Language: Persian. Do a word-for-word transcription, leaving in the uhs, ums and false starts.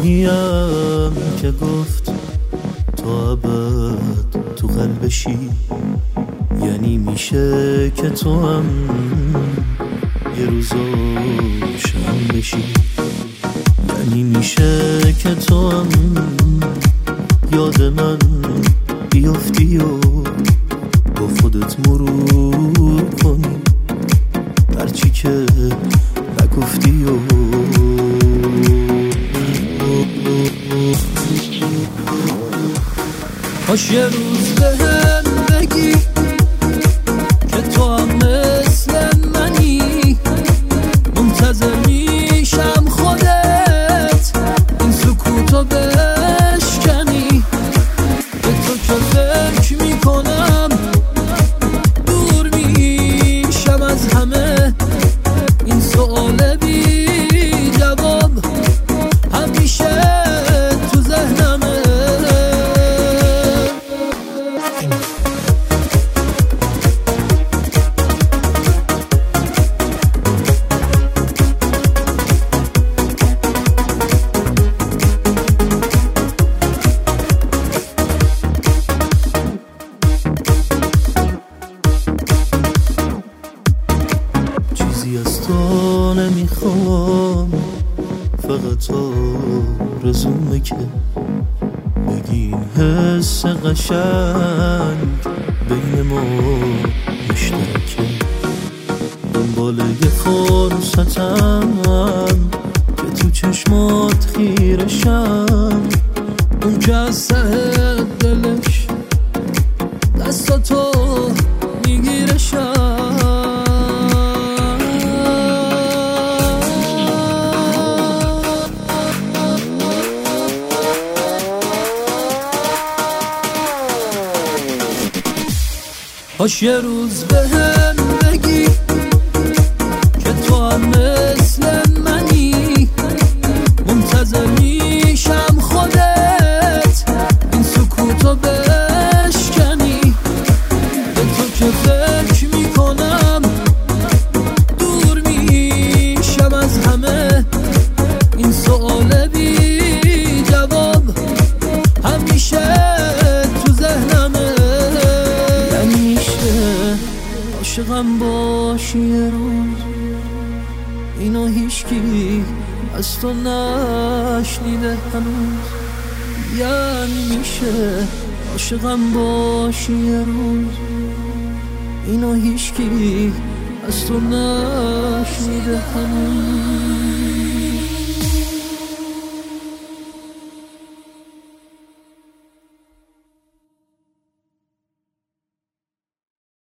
آدمیم که گفت تا ابد تو قلبشی، یعنی میشه که تو هم یه روز روشن بشی، یعنی میشه که تو هم یاد من بیافتی و با خودت مرور کنی هرچی که نگفتی و کاش یه روز بهم بگی که تو هم مثل منی، منتظر میشم خودت این سکوتو بشکنی. به تو که فکر میکنم دور میشم از همه، این سؤال بی جواب همیشه تو ذهنمه. چیزی از تو نمیخوام، فقط آرزومه که بگی این حس قشنگ بین ما مشترکه. دنبال یه فرصتم که تو چشمات خیرشم، اون که از ته دلش دستاتو میگیرشم. کاش یه روز بهم بگی که تو هم مثل منی، منتظر میشم خودت این سکوتو بشکنی. به تو که فکر میکنم دور میشم از همه، این سؤال بی جواب همیشه تو ذهنمه. عاشقم باشی یه روز، اینو هیچکی از تو نشنیده هنوز. یعنی میشه عاشقم باشی یه روز، اینو هیچکی از تو نشنیده هنوز.